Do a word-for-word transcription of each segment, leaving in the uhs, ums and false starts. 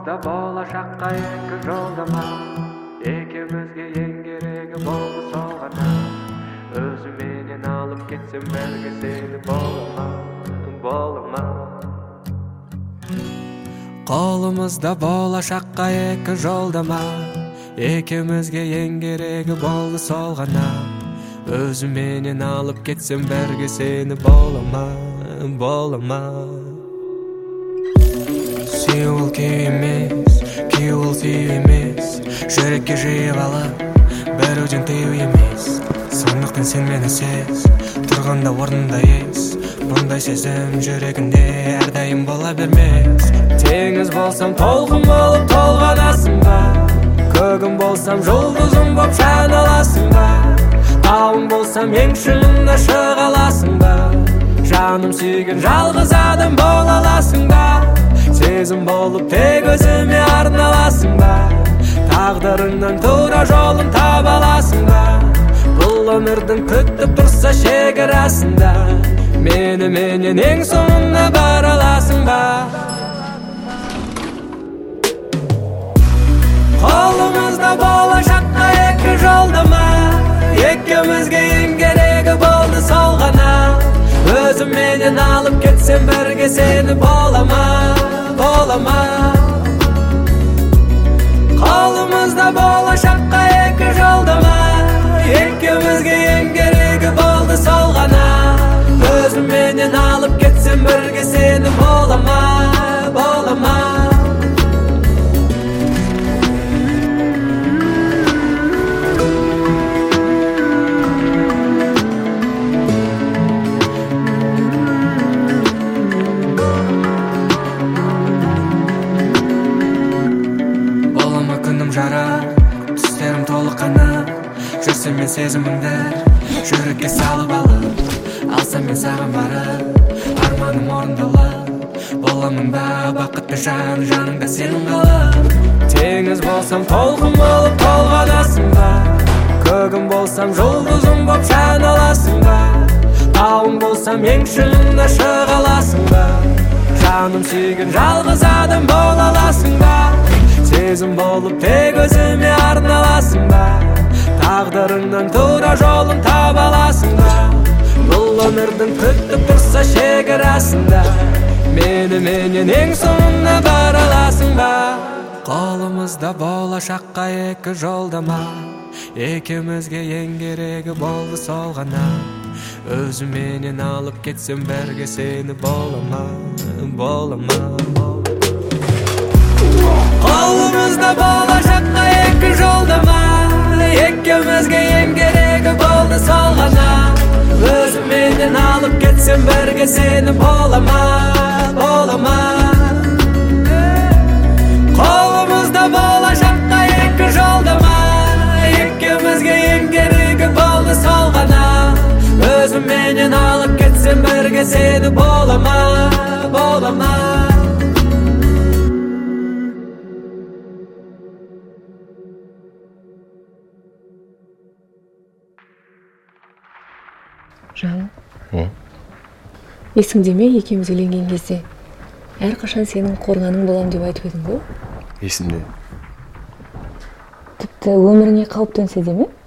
Қолымызда болашаққа екі жолдама, екеумізге ең керегі болды сол ғана. Өзіменен алып кетсем бәрге сені бола ма, бола ма. Қолымызда болашаққа екі жолдама, екеумізге ең керегі болды сол ғана. Өзіменен алып кетсем бәрге сені бола ма, бола ма. Сүйу ол күй емес, күй ол сүйу емес. Жүрекке жиып алып, бәруден тыю емес. Сондықтан сен мені сез, тұрғанда орнында ес. Бұндай сезім жүрегінде әрдайым бола бермес. Теңіз болсам толқын болып толғанасың ба? Көгім болсам жұлдызым боп жаналасың ба? Тауым болсам ең шыңында шыға аласың ба? Жаным сүйген жалғыз адам бола аласың ба? Сезім болып тек өзіме арналасың ба? Тағдырыңнан тура жолын таба аласың ба? Бұл өмірдің күтіп тұрса шекарасында, мені менен ең соңына бара аласың ба? Қолымызда болашаққа екі жолдама, екеумізге ең керегі болды сол ғана. Өзіменен алып кетсем бірге сені бола ма, бола ма. Қолымызда болашаққа екі жолдама, екеумізге ең керегі болды сол ғана. Өзіменен алып кетсем бірге сені бола ма, бола ма. Түстерім толы қанып, жүрсем мен сезімімді жүрекке салып алып, алсам мен саған барып, арманым орындалып, боламын ба бақытты жан, жаныңда сенің қалып. Теңіз болсам толқын болып толғанасың ба? Көгім болсам жұлдызым боп жаналасың ба? Тауым болсам ең шыңында шыға аласың ба? Жаным сүйген жалғыз адам бола аласың ба? Сезім болып тек өзіме арналасың ба? Тағдырыңнан тура жолын таба аласың ба? Бұл өмірдің күтіп тұрса шекарасында, мені менен ең соңына бара аласың ба? Қолымызда болашаққа екі жолдама, екеумізге ең керегі болды сол ғана. Өзіменен алып кетсем бірге сені бола ма, бола ма. Қолымызда болашаққа екі жолдама, екеумізге ең керегі болды сол ғана. Өзіменен алып кетсем бірге сені бола ма, бола ма. Қолымызда болашаққа екі жолдама, екеумізге ең керегі болды сол ғана. Өзіменен алып кетсем бірге сені бола ма, бола ма. Жаным, есіңде ме екеуміз үйленген кезде әрқашан сенің қорғаның болам деп айтып едің ғой? Есімде. Тіпті өміріңе қауіп төнсе де ме?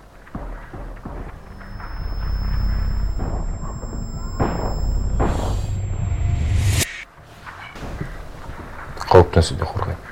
Қауіп төнсе де қорғаймын.